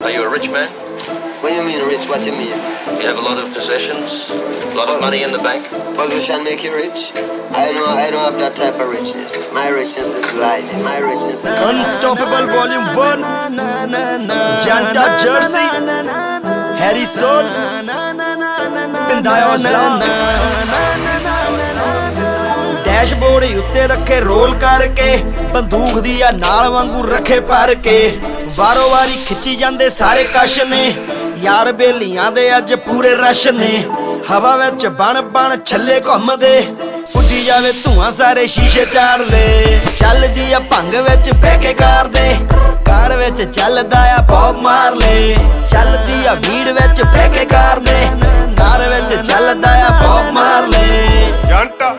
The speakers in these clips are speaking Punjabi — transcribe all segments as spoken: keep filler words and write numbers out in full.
Are you a rich man? What do you mean rich? What do you mean? You have a lot of possessions? A lot of money in the bank? Position make you rich? I don't I don't have that type of richness. My richness is life. My richness is Unstoppable Volume one, Janta Jersey, Harry Soul, Pindayo Islam. Dashboard ਉੱਤੇ ਰੱਖੇ ਰੋਲ ਕਰਕੇ ਬੰਦੂਕ ਦੀ ਆ ਨਾਲ ਵਾਂਗੂ ਰੱਖੇ ਭਰ ਕੇ ਵਾਰੋ ਵਾਰੀ ਖਿੱਚੀ ਜਾਂਦੇ ਸਾਰੇ ਕਸ਼ ਨੇ ਯਾਰ ਬੇਲੀਆਂ ਦੇ ਅੱਜ ਪੂਰੇ ਰਸ਼ ਨੇ ਹਵਾ ਵਿੱਚ ਬਣ ਬਣ ਛੱਲੇ ਘੁੰਮਦੇ ਉੱਡੀ ਜਾਵੇ ਧੂਆਂ ਸਾਰੇ ਸ਼ੀਸ਼ੇ ਚਾੜ ਲੈ ਚੱਲਦੀ ਆ ਭੰਗ ਵਿੱਚ ਬਹਿ ਕੇ ਕਾਰ ਦੇ ਕਾਰ ਵਿੱਚ ਚੱਲਦਾ ਆ ਬੌਬ ਮਾਰ ਲੈ ਚੱਲਦੀ ਆ ਭੀੜ ਵਿੱਚ ਬਹਿ ਕੇ ਕਾਰ ਦੇ ਕਾਰ ਵਿੱਚ ਚੱਲਦਾ ਆ ਬੌਬ ਮਾਰ ਲੈ ਜੰਟਾ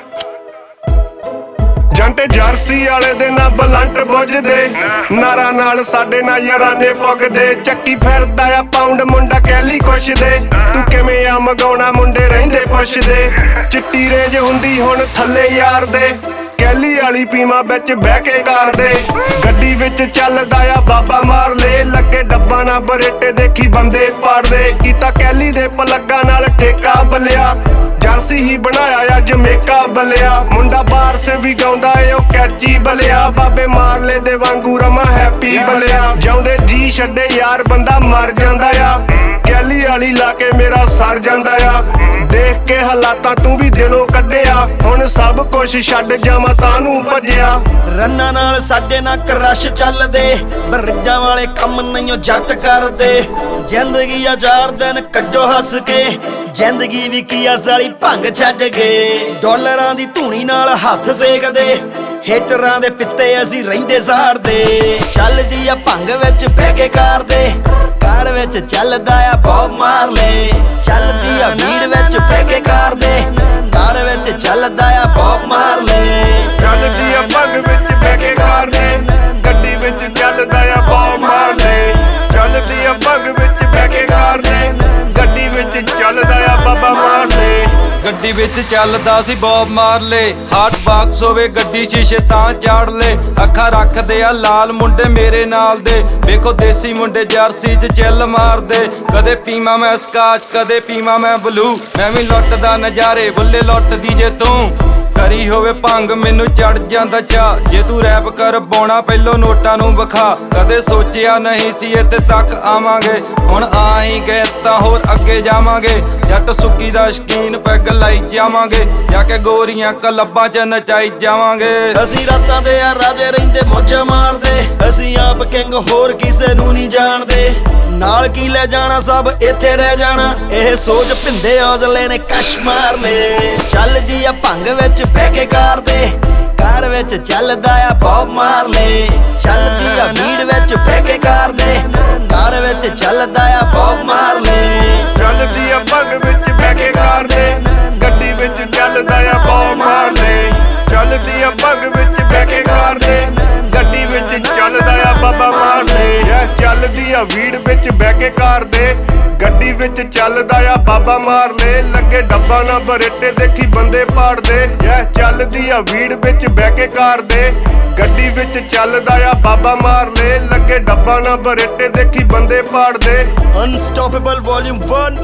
ਜੰਟੇ ਜਰਸੀ ਵਾਲੇ ਦੇ ਨਾ ਬਲੰਟ ਬੁੱਝਦੇ ਨਾਰਾ ਨਾਲ ਸਾਡੇ ਨਾਲ ਯਾਰਾਨੇ ਪੁੱਗਦੇ ਚੱਕੀ ਫਿਰਦਾ ਆ ਪਾਉਂਡ ਮੁੰਡਾ ਕਹਿਲੀ ਕੁਛ ਦੇ ਤੂੰ ਕਿਵੇਂ ਆ ਮਗਾਉਣਾ ਮੁੰਡੇ ਰਹਿੰਦੇ ਪੁੱਛਦੇ ਚਿੱਟੀ ਰੇਂਜ ਹੁੰਦੀ ਹੁਣ ਥੱਲੇ ਯਾਰ ਦੇ ਕਹਿਲੀ ਵਾਲੀ ਪੀਮਾ ਵਿੱਚ ਬਹਿ ਕੇ ਕਰਦੇ ਗੱਡੀ ਵਿੱਚ ਚੱਲਦਾ ਆ ਬਾਬਾ ਮਾਰ ਲੈ ਲੱਗੇ ਡੱਬਾ ਨਾ ਬਰੇਟੇ ਦੇਖੀ ਬੰਦੇ ਪਾੜਦੇ ਕੀਤਾ ਕਹਿਲੀ ਦੇ ਪਲੱਗਾਂ ਨਾਲ ਠੇਕਾ ਬੱਲਿਆ ਜਰਸੀ ਹੀ ਬਣਾਇਆ ਆ ਜਮੇਕਾ ਬਲਿਆ ਮੁੰਡਾ ਬਾਰਸ ਵੀ ਗਾਉਂਦਾ ਏ ਉਹ ਕੈਚੀ ਬਲਿਆ ਬਾਬੇ ਮਾਰਲੇ ਦੇ ਵਾਂਗੂ ਰਮਾ ਹੈਪੀ ਬਲਿਆ ਜਾਉਂਦੇ ਜੀ ਛੱਡੇ ਯਾਰ ਬੰਦਾ ਮਰ ਜਾਂਦਾ ਆ ਕੈਲੀ ਵਾਲੀ ਲਾ ਕੇ ਮੇਰਾ ਸਰ ਜਾਂਦਾ ਆ ਦੇਖ ਕੇ ਹਾਲਾਤਾਂ ਤੂੰ ਵੀ ਦਿਲੋਂ ਕੱਢਿਆ ਹੁਣ ਸਭ ਕੁਛ ਛੱਡ ਜਾਵਾਂ ਤਾਂ ਨੂੰ ਭੱਜਿਆ ਰੰਨਾਂ ਨਾਲ ਸਾਡੇ ਨਾਲ ਕਰਸ਼ ਚੱਲਦੇ ਬਰਿੱਡਾਂ ਵਾਲੇ ਕੰਮ ਨਹੀਂ ਜੱਟ ਕਰਦੇ ਜ਼ਿੰਦਗੀ ਆ ਚਾਰ ਦਿਨ ਕੱਢੋ ਹੱਸ ਕੇ ਜ਼ਿੰਦਗੀ ਵੀ ਕੀ ਆ ਸਾਲੀ ਭੰਗ ਛੱਡ ਕੇ ਡਾਲਰਾਂ ਦੀ ਧੂਣੀ ਨਾਲ ਹੱਥ ਸੇਕਦੇ ਹੇਟਰਾਂ ਦੇ ਪਿੱਤੇ ਅਸੀਂ ਰਹਿੰਦੇ ਸਾੜਦੇ ਚੱਲਦੀ ਆ ਭੰਗ ਵਿੱਚ ਬਹਿ ਕੇ ਕਰਦੇ ਕਾਰ ਵਿੱਚ ਚੱਲਦਾ ਆ ਬੌਬ ਮਾਰ ਲੈ ਚੱਲਦੀ ਆ ਭੀੜ ਵਿੱਚ ਬਹਿ ਕੇ ਕਰਦੇ ਕਾਰ ਵਿੱਚ ਚੱਲਦਾ ਆ ਬੌਬ ਮਾਰ ਲੈ ਚੱਲਦੀ ਆ ਭੰਗ ਵਿੱਚ ਬਹਿ ਕੇ ਕਰਦੇ ਗੱਡੀ ਵਿੱਚ ਚੱਲਦਾ ਆ ਬੌਬ ਮਾਰ ਲੈ ਚੱਲਦੀ ਆ ਭੰਗ ਵਿੱਚ ਬਹਿ ਕੇ ਕਰਦੇ ਗੱਡੀ ਵਿੱਚ ਚੱਲਦਾ ਆ ਬਾਬਾ ਮਾਰ ਲੈ ਗੱਡੀ ਵਿੱਚ ਚੱਲਦਾ ਸੀ ਬੌਬ ਮਾਰ ਲੈ ਹਾਰਟ ਬਾਕਸ ਹੋਵੇ ਗੱਡੀ ਸ਼ੀਸ਼ੇ ਤਾਂ ਚਾੜ ਲੈ ਅੱਖਾਂ ਰੱਖਦੇ ਆ ਲਾਲ ਮੁੰਡੇ ਮੇਰੇ ਨਾਲ ਦੇ ਵੇਖੋ ਦੇਸੀ ਮੁੰਡੇ ਜਰਸੀ 'ਚ ਚਿੱਲ ਮਾਰਦੇ ਕਦੇ ਪੀਵਾਂ ਮੈਂ ਸਕਾਚ ਕਦੇ ਪੀਵਾਂ ਮੈਂ ਬਲੂ ਮੈਂ ਵੀ ਲੁੱਟਦਾ ਨਜ਼ਾਰੇ ਬੁੱਲੇ ਲੁੱਟਦੀ ਜੇ ਤੂੰ ਕਰੀ ਹੋਵੇ ਭੰਗ ਮੈਨੂੰ ਚੜ ਜਾਂਦਾ ਚਾ ਜੇ ਤੂੰ ਰੈਪ ਕਰ ਬਾਉਣਾ ਪਹਿਲੋਂ ਨੋਟਾਂ ਨੂੰ ਵਿਖਾ ਕਦੇ ਸੋਚਿਆ ਨਹੀਂ ਸੀ ਇੱਥੇ ਤੱਕ ਆਵਾਂਗੇ ਹੁਣ ਆ ਹੀ ਗਏ ਤਾਂ ਹੋਰ ਅੱਗੇ ਜਾਵਾਂਗੇ ਜੱਟ ਸੁੱਕੀ ਦਾ ਸ਼ਕੀਨ ਪੈਗ ਲਾਈ ਜਾਵਾਂਗੇ ਜਾ ਕੇ ਗੋਰੀਆਂ ਕਲੱਬਾਂ 'ਚ ਨਚਾਈ ਜਾਵਾਂਗੇ ਅਸੀਂ ਰਾਤਾਂ ਦੇ ਆ ਰਾਜੇ ਰਹਿੰਦੇ ਮੌਜਾਂ ਮਾਰਦੇ ਅਸੀਂ ਆਪ ਕਿੰਗ ਹੋਰ ਕਿਸੇ ਨੂੰ ਨਹੀਂ ਜਾਣਦੇ ਨਾਲ ਕੀ ਲੈ ਜਾਣਾ ਸਭ ਇੱਥੇ ਰਹਿ ਜਾਣਾ ਇਹ ਸੋਚ ਭਿੰਦੇ ਔਜਲੇ ਨੇ ਕਸ਼ ਮਾਰ ਲੈ ਚੱਲਦੀ ਆ ਭੰਗ ਵਿੱਚ ਬਹਿ ਕੇ ਕਰਦੇ ਕਾਰ ਵਿੱਚ ਚੱਲਦਾ ਆ ਬੌਬ ਮਾਰ ਲੈ ਚੱਲਦੀ ਆ ਭੀੜ ਵਿੱਚ ਬਹਿ ਕੇ ਕਰਦੇ ਕਾਰ ਵਿੱਚ ਚੱਲਦਾ ਆ ਬੌਬ ਮਾਰ ਲੈ ਚੱਲਦੀ ਆ ਭੰਗ ਵਿੱਚ ਬਹਿ ਕੇ ਕਰਦੇ ਗੱਡੀ ਵਿੱਚ ਚੱਲਦਾ ਆ ਬੌਬ ਮਾਰ ਲੈ ਚੱਲਦੀ ਆ ਭੰਗ ਵਿੱਚ ਬਹਿ ਕੇ ਕਰਦੇ ਗੱਡੀ ਵਿੱਚ ਚੱਲਦਾ ਆ ਬਾਬਾ ਮਾਰ ਲੈ ਚੱਲਦੀ ਆ ਵੀੜ ਵਿੱਚ ਬਹਿ ਕੇ ਕਰਦੇ ਗੱਡੀ ਵਿੱਚ ਚੱਲਦਾ ਆ ਬਾਬਾ ਮਾਰ ਲੈ ਲੱਗੇ ਡੱਬਾ ਨਾ ਬਰੇਟੇ ਦੇਖੀ ਬੰਦੇ ਪਾੜਦੇ ਯਾ ਚੱਲਦੀ ਆ ਵੀੜ ਵਿੱਚ ਬਹਿ ਕੇ ਕਰਦੇ ਗੱਡੀ ਵਿੱਚ ਚੱਲਦਾ ਆ ਬਾਬਾ ਮਾਰ ਲੈ ਲੱਗੇ ਡੱਬਾ ਨਾ ਬਰੇਟੇ ਦੇਖੀ ਬੰਦੇ ਪਾੜਦੇ Unstoppable Volume one,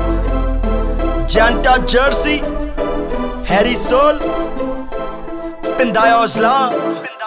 Janta Jersey, Harry Soul, Pindayo Islam.